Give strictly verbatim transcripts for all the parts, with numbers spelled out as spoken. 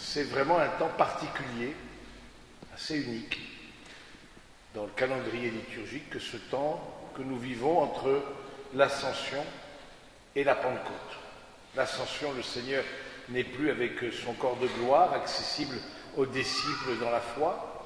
c'est vraiment un temps particulier, assez unique, dans le calendrier liturgique, que ce temps que nous vivons entre l'Ascension et la Pentecôte. L'Ascension, le Seigneur n'est plus avec son corps de gloire, accessible aux disciples dans la foi.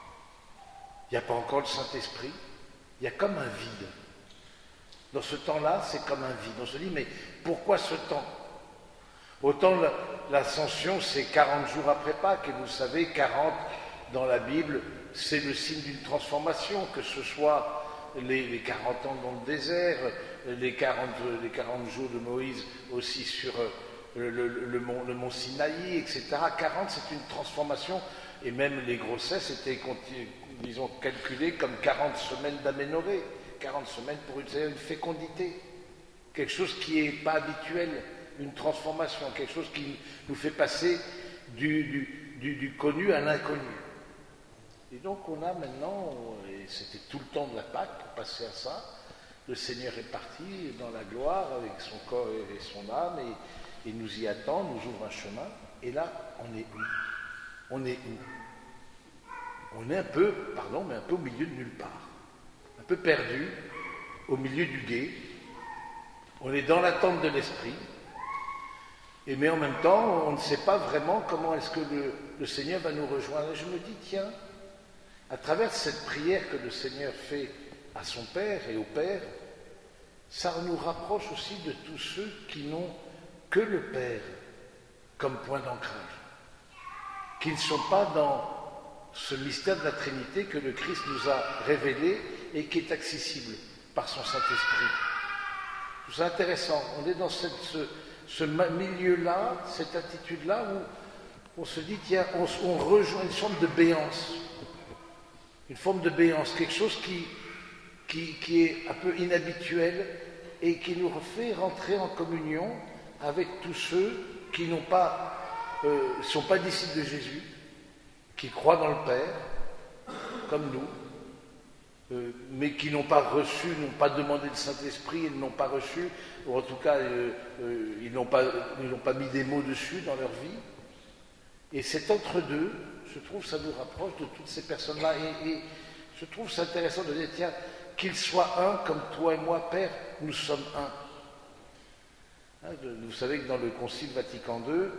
Il n'y a pas encore le Saint-Esprit. Il y a comme un vide. Dans ce temps-là, c'est comme un vide. On se dit, mais pourquoi ce temps? Autant l'Ascension, c'est quarante jours après Pâques, et vous savez, quarante dans la Bible, c'est le signe d'une transformation, que ce soit les, les quarante ans dans le désert, les quarante, les quarante jours de Moïse aussi sur le, le, le, mont, le mont Sinaï, et cetera. quarante, c'est une transformation, et même les grossesses étaient, disons, calculées comme quarante semaines d'aménorrhée, quarante semaines pour une, une fécondité, quelque chose qui n'est pas habituel, une transformation, quelque chose qui nous fait passer du, du, du, du connu à l'inconnu. Et donc on a maintenant, et c'était tout le temps de la Pâque pour passer à ça, le Seigneur est parti dans la gloire avec son corps et son âme, et il nous y attend, nous ouvre un chemin, et là on est où? On est où? On est un peu, pardon, mais un peu au milieu de nulle part, un peu perdu, au milieu du gué. On est dans l'attente de l'Esprit, et mais en même temps, on ne sait pas vraiment comment est-ce que le, le Seigneur va nous rejoindre. Et je me dis, tiens, à travers cette prière que le Seigneur fait à son Père et au Père, ça nous rapproche aussi de tous ceux qui n'ont que le Père comme point d'ancrage, qui ne sont pas dans ce mystère de la Trinité que le Christ nous a révélé et qui est accessible par son Saint-Esprit. C'est intéressant, on est dans cette, ce, ce milieu-là, cette attitude-là où on se dit, tiens, on, on rejoint une forme de béance, une forme de béance, quelque chose qui, qui, qui est un peu inhabituel et qui nous fait rentrer en communion avec tous ceux qui n'ont pas, euh, sont pas disciples de Jésus, qui croient dans le Père, comme nous, euh, mais qui n'ont pas reçu, n'ont pas demandé le Saint-Esprit, ils n'ont pas reçu, ou en tout cas, euh, euh, ils n'ont pas, ils n'ont pas mis des mots dessus dans leur vie. Et cet entre-deux, je trouve, ça nous rapproche de toutes ces personnes-là. Et, et je trouve ça intéressant de dire, tiens, qu'ils soient un comme toi et moi, Père, nous sommes un. Hein, de, vous savez que dans le Concile Vatican deux,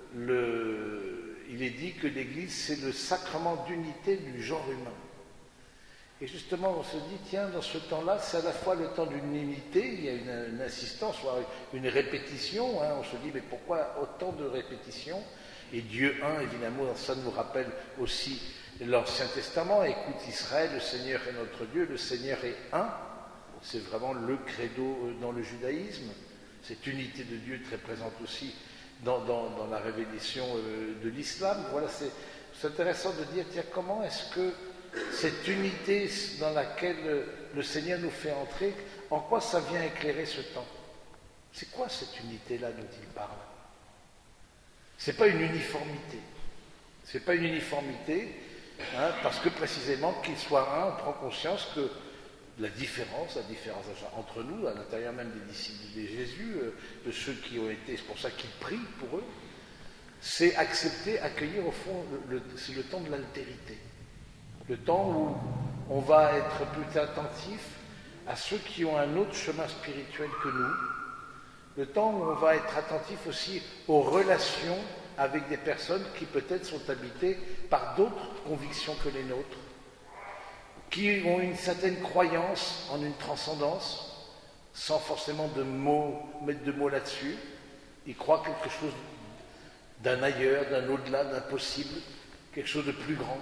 le, il est dit que l'Église, c'est le sacrement d'unité du genre humain. Et justement, on se dit, tiens, dans ce temps-là, c'est à la fois le temps d'une unité, il y a une, une insistance, voire une répétition. Hein, on se dit, mais pourquoi autant de répétitions? Et Dieu un, évidemment, ça nous rappelle aussi l'Ancien Testament. Écoute Israël, le Seigneur est notre Dieu, le Seigneur est un. C'est vraiment le credo dans le judaïsme. Cette unité de Dieu très présente aussi dans, dans, dans la révélation de l'islam. Voilà, c'est, c'est intéressant de dire, tiens, comment est-ce que cette unité dans laquelle le Seigneur nous fait entrer, en quoi ça vient éclairer ce temps? C'est quoi cette unité-là dont il parle? C'est pas une uniformité. C'est pas une uniformité, hein, parce que précisément qu'il soit un, on prend conscience que la différence, la différence entre nous, à l'intérieur même des disciples de Jésus, euh, de ceux qui ont été, c'est pour ça qu'ils prient pour eux, c'est accepter, accueillir au fond, le, le, c'est le temps de l'altérité. Le temps où on va être plus attentif à ceux qui ont un autre chemin spirituel que nous. Le temps où on va être attentif aussi aux relations avec des personnes qui peut-être sont habitées par d'autres convictions que les nôtres, qui ont une certaine croyance en une transcendance, sans forcément de mots, mettre de mots là-dessus. Ils croient quelque chose d'un ailleurs, d'un au-delà, d'un possible, quelque chose de plus grand.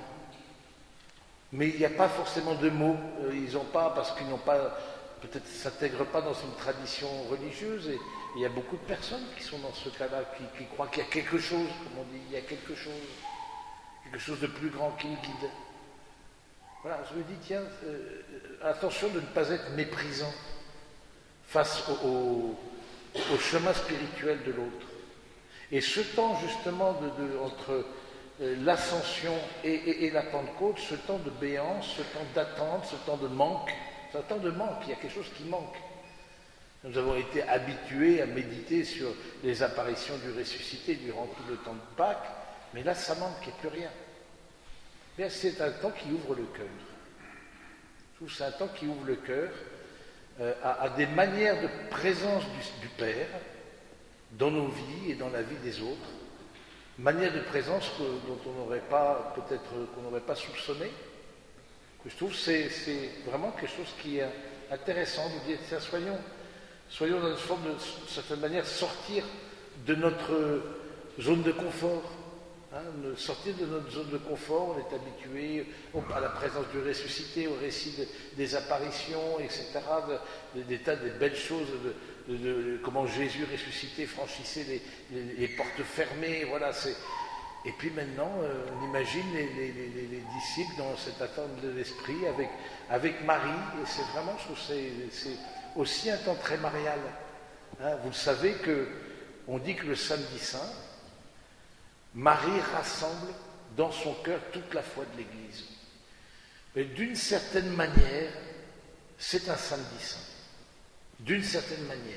Mais il n'y a pas forcément de mots, ils n'ont pas, parce qu'ils n'ont pas, peut-être ne s'intègrent pas dans une tradition religieuse, et il y a beaucoup de personnes qui sont dans ce cas-là, qui, qui croient qu'il y a quelque chose, comme on dit, il y a quelque chose, quelque chose de plus grand qui nous guide. Voilà, je me dis, tiens, euh, attention de ne pas être méprisant face au, au, au chemin spirituel de l'autre. Et ce temps, justement, de, de, entre euh, l'ascension et, et, et la Pentecôte, ce temps de béance, ce temps d'attente, ce temps de manque, c'est un temps de manque, il y a quelque chose qui manque. Nous avons été habitués à méditer sur les apparitions du ressuscité durant tout le temps de Pâques, Mais là, ça manque, il n'y a plus rien. Bien, c'est un temps qui ouvre le cœur. Je trouve que c'est un temps qui ouvre le cœur euh, à, à des manières de présence du, du Père dans nos vies et dans la vie des autres. Manière de présence que, dont on n'aurait pas, peut-être qu'on n'aurait pas soupçonné. Je trouve que c'est, c'est vraiment quelque chose qui est intéressant de dire, tiens, soyons, soyons dans une forme de, de certaine manière, sortir de notre zone de confort. Hein, sortir de notre zone de confort, on est habitué à la présence du ressuscité, au récit de, des apparitions, et cetera, de, de, des tas de belles choses, de, de, de comment Jésus ressuscité franchissait les, les, les portes fermées, voilà, c'est... Et puis maintenant, euh, on imagine les, les, les, les disciples dans cette attente de l'Esprit avec, avec Marie, et c'est vraiment, je trouve, c'est, c'est aussi un temps très marial. Hein, vous le savez que on dit que le samedi saint, Marie rassemble dans son cœur toute la foi de l'Église. Et d'une certaine manière, c'est un samedi saint. D'une certaine manière.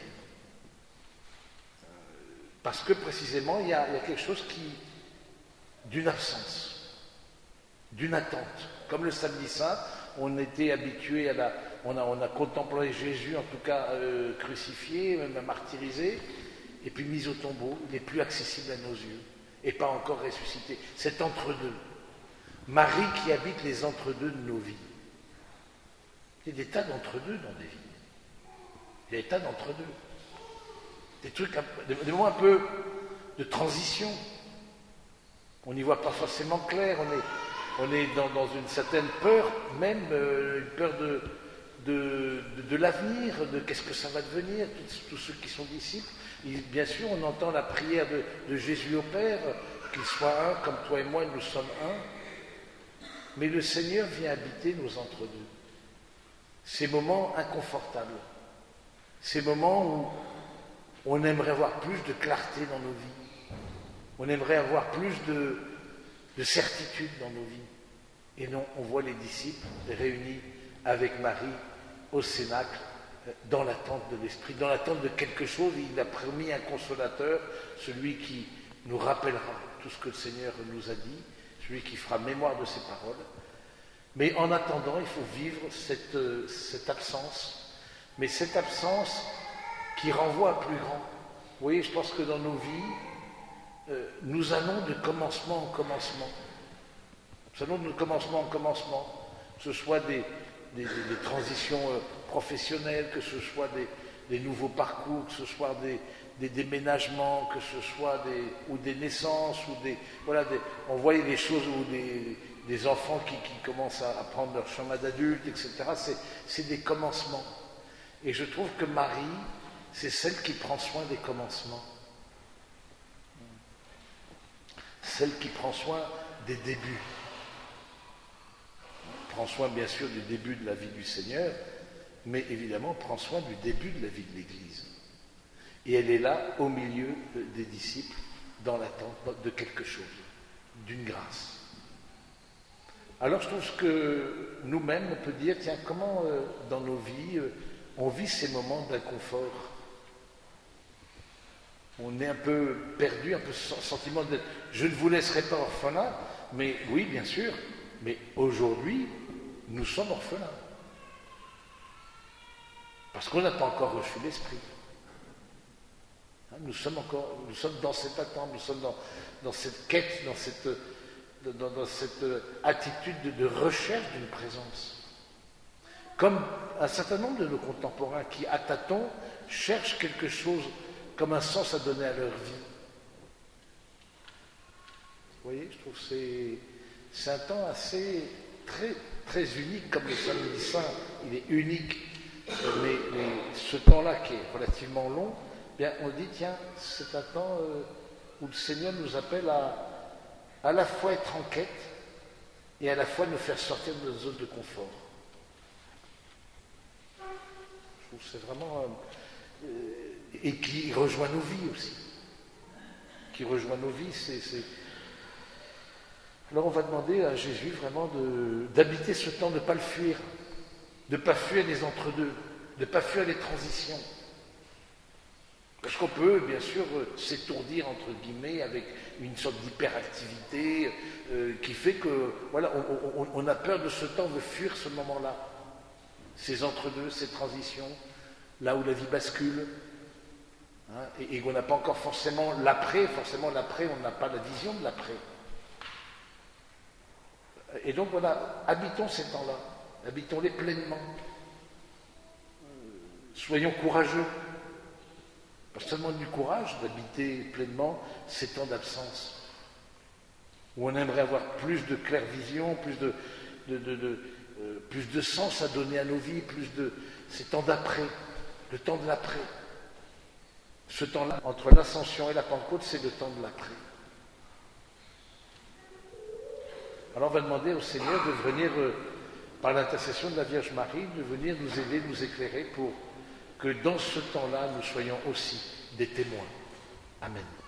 Parce que précisément, il y a, il y a quelque chose qui... d'une absence, d'une attente. Comme le samedi saint, on était habitué à la... On a, on a contemplé Jésus, en tout cas euh, crucifié, même martyrisé, et puis mis au tombeau. Il n'est plus accessible à nos yeux, et pas encore ressuscité. C'est entre-deux. Marie qui habite les entre-deux de nos vies. Il y a des tas d'entre-deux dans des vies. Il y a des tas d'entre-deux. Des trucs, des, des moments un peu de transition. On n'y voit pas forcément clair, on est, on est dans, dans une certaine peur, même euh, une peur de, de, de, de l'avenir, de qu'est-ce que ça va devenir, tous, tous ceux qui sont disciples. Et bien sûr, on entend la prière de, de Jésus au Père, qu'il soit un, comme toi et moi, nous sommes un. Mais le Seigneur vient habiter nos entre-deux. Ces moments inconfortables, ces moments où on aimerait avoir plus de clarté dans nos vies. On aimerait avoir plus de, de certitude dans nos vies. Et non, on voit les disciples réunis avec Marie au Cénacle, dans l'attente de l'Esprit, dans l'attente de quelque chose. Il a promis un consolateur, celui qui nous rappellera tout ce que le Seigneur nous a dit, celui qui fera mémoire de ses paroles. Mais en attendant, il faut vivre cette, cette absence, mais cette absence qui renvoie à plus grand. Vous voyez, je pense que dans nos vies, Euh, nous allons de commencement en commencement. Nous allons de commencement en commencement, que ce soit des, des, des, des transitions euh, professionnelles, que ce soit des, des nouveaux parcours, que ce soit des, des déménagements, que ce soit des, ou des naissances, ou des, voilà, des, on voit des choses où des, des enfants qui, qui commencent à, à prendre leur chemin d'adulte, et cetera. C'est, c'est des commencements. Et je trouve que Marie, c'est celle qui prend soin des commencements. Celle qui prend soin des débuts. Prend soin bien sûr du début de la vie du Seigneur, mais évidemment prend soin du début de la vie de l'Église. Et elle est là au milieu des disciples, dans l'attente de quelque chose, d'une grâce. Alors je trouve que nous-mêmes, on peut dire, tiens, comment euh, dans nos vies, euh, on vit ces moments d'inconfort. On est un peu perdu, un peu ce sentiment de « je ne vous laisserai pas orphelin », mais oui, bien sûr, mais aujourd'hui, nous sommes orphelins. Parce qu'on n'a pas encore reçu l'Esprit. Hein, nous sommes encore, nous sommes dans cette attente, nous sommes dans, dans cette quête, dans cette, dans, dans cette attitude de, de recherche d'une présence. Comme un certain nombre de nos contemporains qui, à tâtons, cherchent quelque chose comme un sens à donner à leur vie. Vous voyez, je trouve que c'est, c'est un temps assez, très, très unique, comme le samedi saint, il est unique, mais, mais ce temps-là qui est relativement long, bien, on dit, tiens, c'est un temps euh, où le Seigneur nous appelle à à la fois être en quête et à la fois nous faire sortir de notre zone de confort. Je trouve que c'est vraiment... Euh, et qui rejoint nos vies aussi. Qui rejoint nos vies, c'est... c'est... Alors on va demander à Jésus vraiment de, d'habiter ce temps, de ne pas le fuir, de ne pas fuir les entre-deux, de ne pas fuir les transitions. Parce qu'on peut, bien sûr, s'étourdir, entre guillemets, avec une sorte d'hyperactivité euh, qui fait que, voilà, on, on, on a peur de ce temps, on veut fuir ce moment-là. Ces entre-deux, ces transitions, là où la vie bascule, hein, et, et qu'on n'a pas encore forcément l'après, forcément l'après, on n'a pas la vision de l'après. Et donc, voilà, habitons ces temps-là, habitons-les pleinement. Soyons courageux. Pas seulement du courage d'habiter pleinement ces temps d'absence, où on aimerait avoir plus de clairvision, plus de, de, de, de euh, plus de sens à donner à nos vies, plus de ces temps d'après, le temps de l'après. Ce temps-là, entre l'ascension et la Pentecôte, c'est le temps de l'après. Alors on va demander au Seigneur de venir, euh, par l'intercession de la Vierge Marie, de venir nous aider, nous éclairer pour que dans ce temps-là, nous soyons aussi des témoins. Amen.